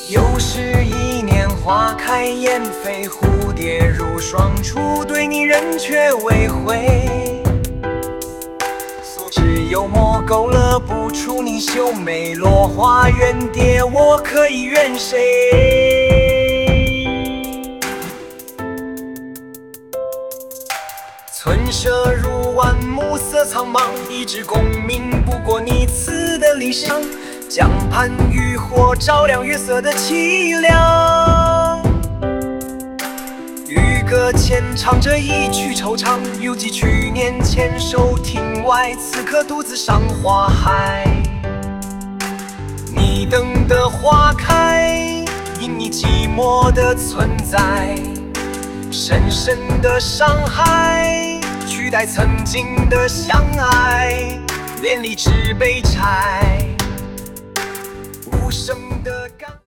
又是一年花开燕飞，蝴蝶如霜，初对你人却未回。只有莫勾勒不出你秀美，落花怨蝶，我可以怨谁？村舍如晚，暮色苍茫，一纸功名不过你赐的理想。江畔渔火照亮月色的凄凉，渔歌浅唱着一曲惆怅，犹记去年牵手亭外，此刻独自上花海。你等的花开，因你寂寞的存在，深深的伤害，取代曾经的相爱，连理枝被拆，无声的感。